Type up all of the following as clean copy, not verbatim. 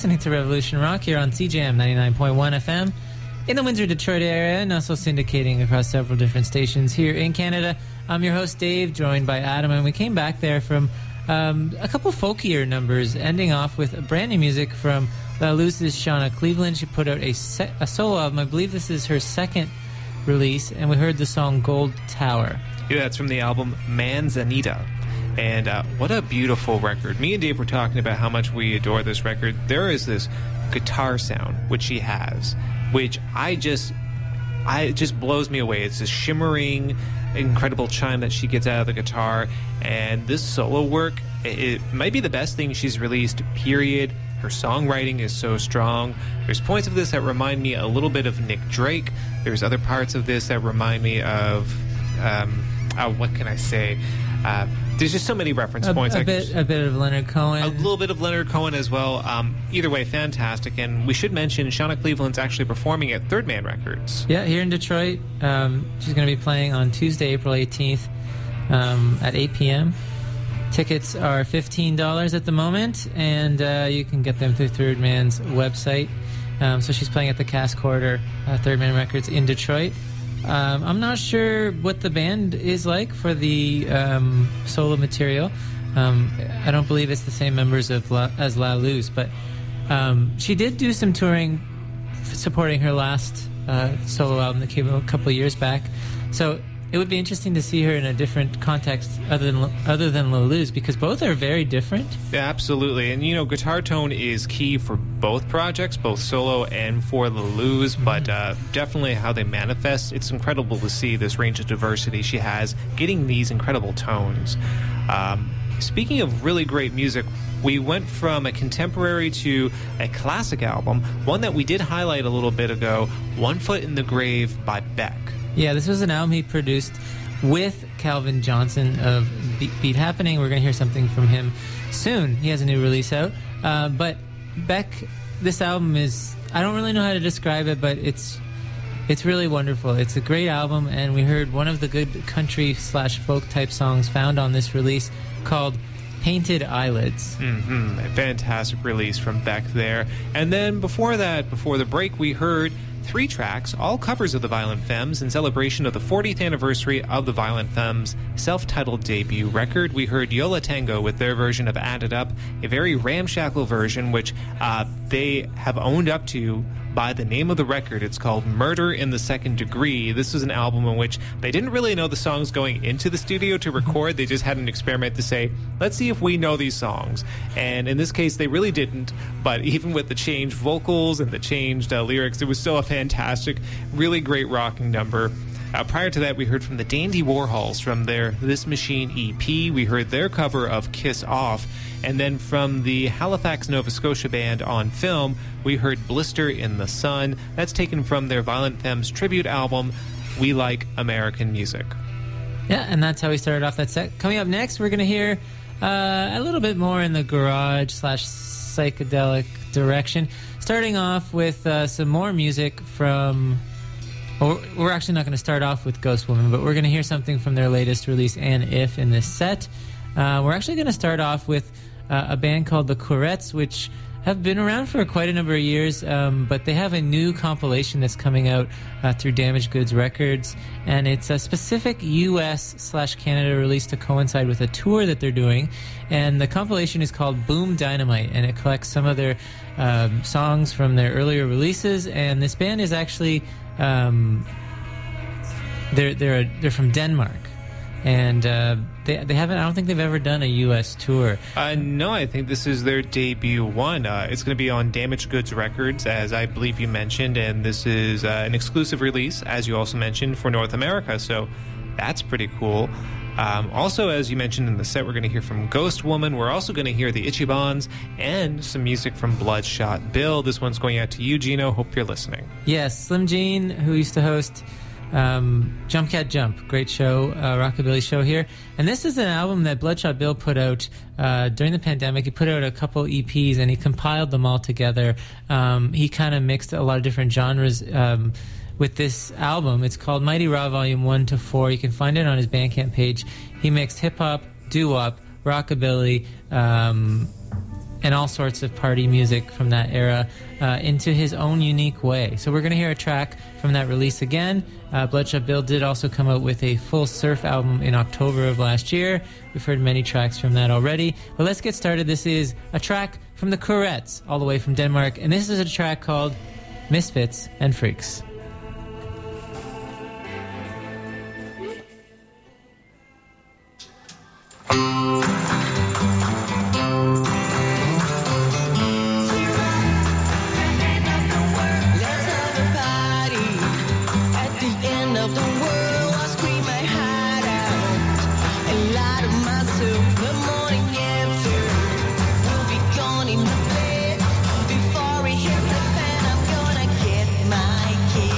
listening to Revolution Rock here on CJM 99.1 FM in the Windsor, Detroit area, and also syndicating across several different stations here in Canada. I'm your host, Dave, joined by Adam, and we came back there from a couple folkier numbers, ending off with brand new music from La Luz's Shauna Cleveland. She put out a solo album. I believe this is her second release, and we heard the song Gold Tower. Yeah, that's from the album Manzanita. And what a beautiful record. Me and Dave were talking about how much we adore this record. There is this guitar sound, which she has, which it just blows me away. It's this shimmering, incredible chime that she gets out of the guitar. And this solo work, it might be the best thing she's released, period. Her songwriting is so strong. There's points of this that remind me a little bit of Nick Drake. There's other parts of this that remind me of, what can I say? There's just so many reference points. A bit of Leonard Cohen. A little bit of Leonard Cohen as well. Either way, fantastic. And we should mention Shauna Cleveland's actually performing at Third Man Records. Yeah, here in Detroit. She's going to be playing on Tuesday, April 18th at 8 p.m. Tickets are $15 at the moment, and you can get them through Third Man's website. So she's playing at the Cass Corridor, Third Man Records in Detroit. I'm not sure what the band is like for the solo material. I don't believe it's the same members as La Luz, but she did do some touring supporting her last solo album that came out a couple of years back. So it would be interesting to see her in a different context other than La Luz, because both are very different. Yeah, absolutely. And, guitar tone is key for both projects, both solo and for La Luz, but definitely how they manifest. It's incredible to see this range of diversity she has, getting these incredible tones. Speaking of really great music, we went from a contemporary to a classic album, one that we did highlight a little bit ago, One Foot in the Grave by Beck. Yeah, this was an album he produced with Calvin Johnson of Beat Happening. We're going to hear something from him soon. He has a new release out. But Beck, this album is, I don't really know how to describe it, but it's really wonderful. It's a great album, and we heard one of the good country/folk type songs found on this release called Painted Eyelids. A fantastic release from Beck there. And then before that, before the break, we heard 3 tracks, all covers of the Violent Femmes, in celebration of the 40th anniversary of the Violent Femmes' self-titled debut record. We heard Yo La Tengo with their version of Add It Up, a very ramshackle version which they have owned up to by the name of the record. It's called Murder in the Second Degree. This was an album in which they didn't really know the songs going into the studio to record. They just had an experiment to say, let's see if we know these songs. And in this case, they really didn't. But even with the changed vocals and the changed lyrics, it was still a fantastic, really great rocking number. Prior to that, we heard from the Dandy Warhols from their This Machine EP. We heard their cover of Kiss Off. And then from the Halifax, Nova Scotia band On Film, we heard Blister in the Sun. That's taken from their Violent Femmes tribute album, We Like American Music. Yeah, and that's how we started off that set. Coming up next, we're going to hear a little bit more in the garage/psychedelic direction. Starting off with some more music from... We're actually not going to start off with Ghost Woman, but we're going to hear something from their latest release, And If, in this set. We're actually going to start off with a band called The Courettes, which have been around for quite a number of years, but they have a new compilation that's coming out through Damaged Goods Records, and it's a specific US/Canada release to coincide with a tour that they're doing, and the compilation is called Boom Dynamite, and it collects some of their songs from their earlier releases, and this band is actually they're from Denmark. And they haven't. I don't think they've ever done a U.S. tour. No, I think this is their debut one. It's going to be on Damaged Goods Records, as I believe you mentioned, and this is an exclusive release, as you also mentioned, for North America. So that's pretty cool. Also, as you mentioned in the set, we're going to hear from Ghost Woman. We're also going to hear the Ichibans and some music from Bloodshot Bill. This one's going out to you, Gino. Hope you're listening. Yes, Slim Jean, who used to host Jump Cat Jump, great show, rockabilly show here. And this is an album that Bloodshot Bill put out during the pandemic. He put out a couple EPs and he compiled them all together. He kind of mixed a lot of different genres with this album. It's called Mighty Raw Volume 1 to 4. You can find it on his Bandcamp page. He mixed hip-hop, doo-wop, rockabilly, and all sorts of party music from that era into his own unique way. So we're going to hear a track from that release again. Bloodshot Bill did also come out with a full surf album in October of last year. We've heard many tracks from that already. But let's get started. This is a track from the Courettes, all the way from Denmark. And this is a track called Misfits and Freaks. Before it hits the fan, I'm gonna get my key.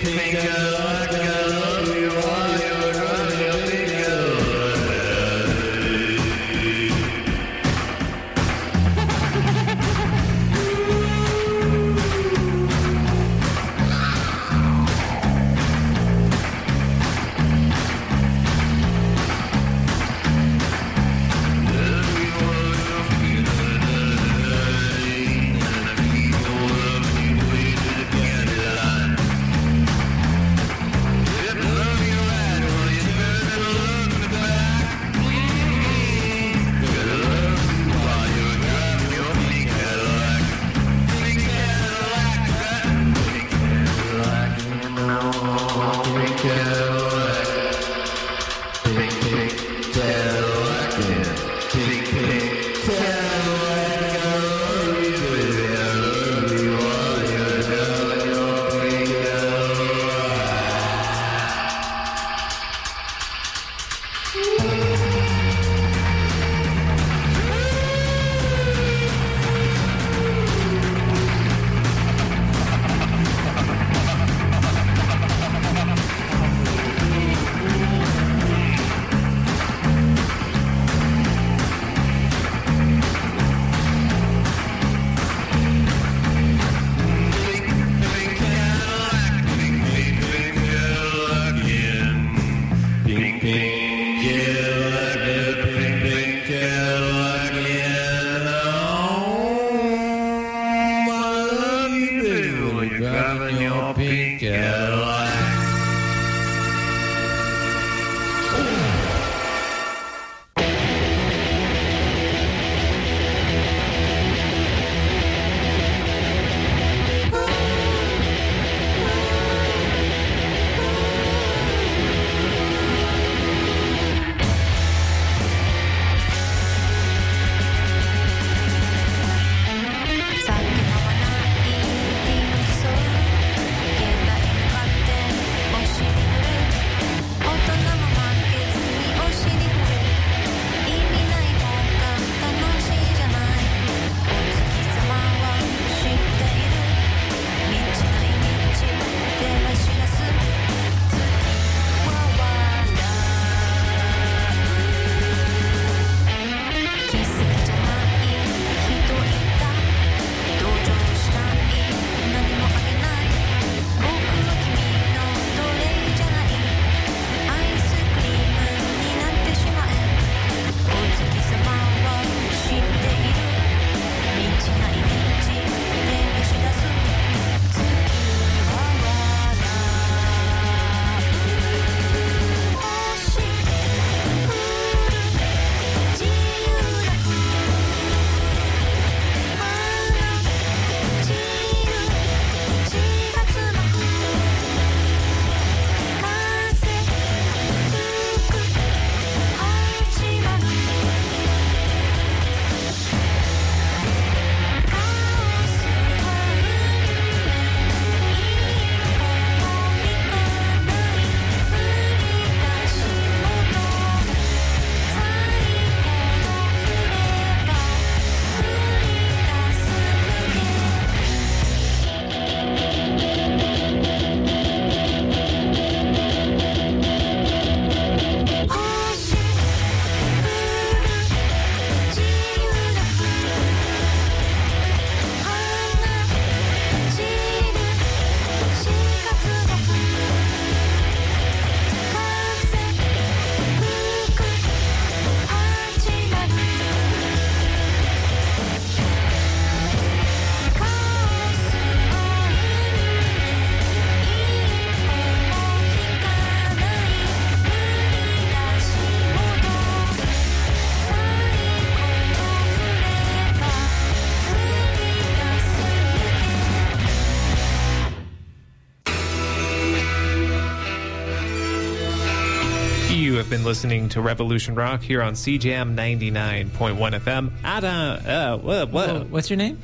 been listening to Revolution Rock here on CJAM 99.1 FM. Adam, what? What's your name?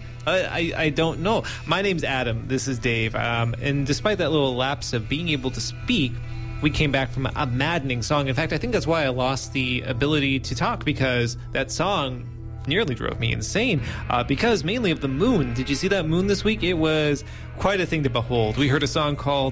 I don't know. My name's Adam. This is Dave. And despite that little lapse of being able to speak, we came back from a maddening song. In fact, I think that's why I lost the ability to talk, because that song nearly drove me insane, because mainly of the moon. Did you see that moon this week? It was quite a thing to behold. We heard a song called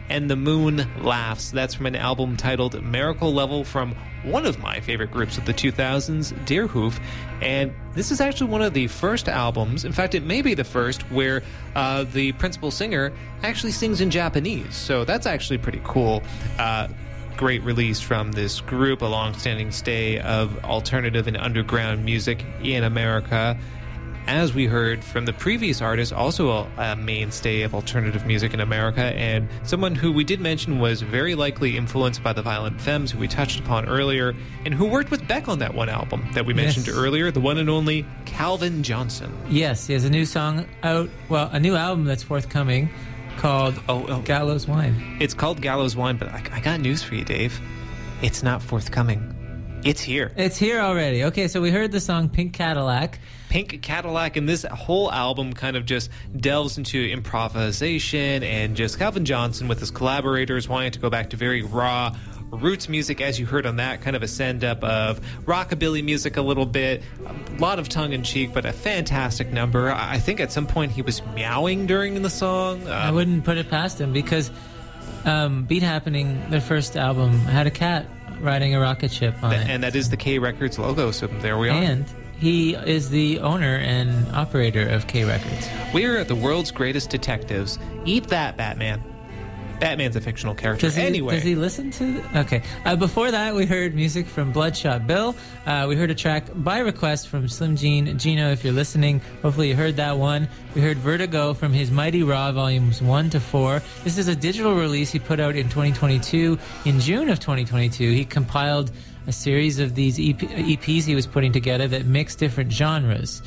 and The Moon Laughs. That's from an album titled Miracle Level from one of my favorite groups of the 2000s, Deerhoof. And this is actually one of the first albums, in fact, it may be the first, where the principal singer actually sings in Japanese. So that's actually pretty cool. Great release from this group, a long-standing stay of alternative and underground music in America. As we heard from the previous artist, also a mainstay of alternative music in America, and someone who we did mention was very likely influenced by the Violent Femmes, who we touched upon earlier, and who worked with Beck on that one album that we mentioned earlier, the one and only Calvin Johnson. Yes, he has a new song out, well, a new album that's forthcoming called Gallows Wine. It's called Gallows Wine, but I got news for you, Dave. It's not forthcoming. It's here. It's here already. Okay, so we heard the song Pink Cadillac. Pink Cadillac, and this whole album kind of just delves into improvisation and just Calvin Johnson with his collaborators wanting to go back to very raw roots music, as you heard on that, kind of a send-up of rockabilly music a little bit, a lot of tongue-in-cheek, but a fantastic number. I think at some point he was meowing during the song. I wouldn't put it past him, because Beat Happening, their first album, had a cat riding a rocket ship on it. And that is the K Records logo, so there we are. And he is the owner and operator of K Records. We're the world's greatest detectives. Eat that, Batman. Batman's a fictional character. Does he listen to... Okay. Before that, we heard music from Bloodshot Bill. We heard a track by request from Slim Jean. Gino, if you're listening, hopefully you heard that one. We heard Vertigo from his Mighty Raw Volumes 1 to 4. This is a digital release he put out in 2022. In June of 2022, he compiled a series of these EPs he was putting together that mix different genres.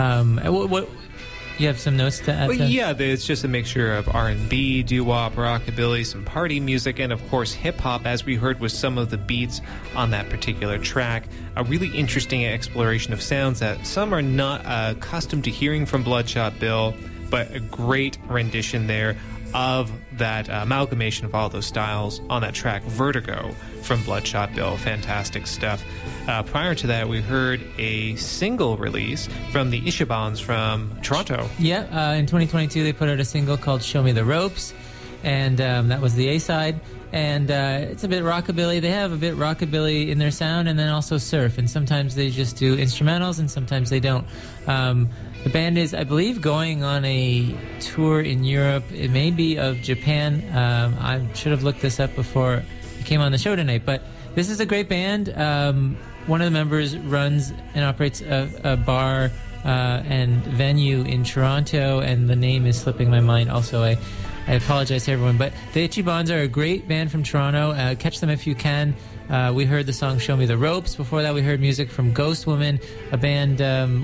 You have some notes to add? Yeah, it's just a mixture of R&B, doo-wop, rockabilly, some party music, and of course hip-hop, as we heard with some of the beats on that particular track. A really interesting exploration of sounds that some are not accustomed to hearing from Bloodshot Bill, but a great rendition there of that amalgamation of all those styles on that track, Vertigo, from Bloodshot Bill. Fantastic stuff. Prior to that, we heard a single release from the Ishibans from Toronto. Yeah, in 2022, they put out a single called Show Me the Ropes, and that was the A-side. And it's a bit rockabilly. They have a bit rockabilly in their sound, and then also surf. And sometimes they just do instrumentals, and sometimes they don't. The band is, I believe, going on a tour in Europe. It may be of Japan. I should have looked this up before I came on the show tonight. But this is a great band. One of the members runs and operates a bar and venue in Toronto, and the name is slipping my mind. Also, I apologize to everyone. But the Ichibans are a great band from Toronto. Catch them if you can. We heard the song Show Me the Ropes. Before that, we heard music from Ghost Woman, a band,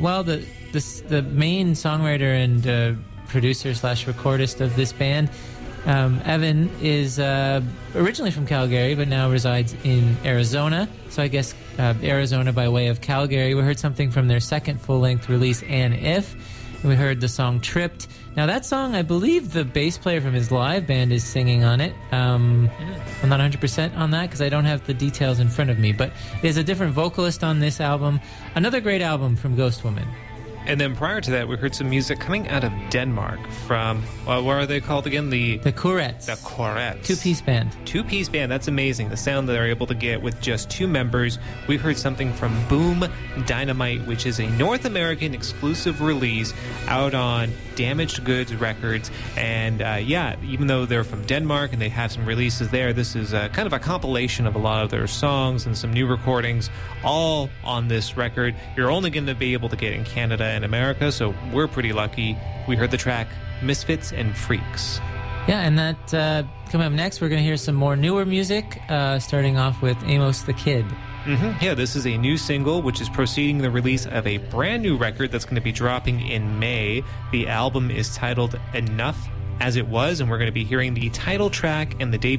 the main songwriter and producer/recordist of this band, Evan, is originally from Calgary, but now resides in Arizona. So I guess Arizona by way of Calgary. We heard something from their second full-length release, And If. And we heard the song Tripped. Now that song, I believe the bass player from his live band is singing on it. I'm not 100% on that because I don't have the details in front of me. But there's a different vocalist on this album. Another great album from Ghost Woman. And then prior to that, we heard some music coming out of Denmark from, what are they called again? The Courettes. The Courettes. Two-piece band. Two-piece band. That's amazing. The sound that they're able to get with just two members. We heard something from Boom Dynamite, which is a North American exclusive release out on Damaged Goods Records. And even though they're from Denmark and they have some releases there, this is kind of a compilation of a lot of their songs and some new recordings all on this record. You're only going to be able to get in Canada and America, so we're pretty lucky. We heard the track Misfits and Freaks. Yeah, and that coming up next, we're going to hear some more newer music, starting off with Amos the Kid. Yeah, this is a new single, which is preceding the release of a brand new record that's going to be dropping in May. The album is titled Enough As It Was, and we're going to be hearing the title track and the debut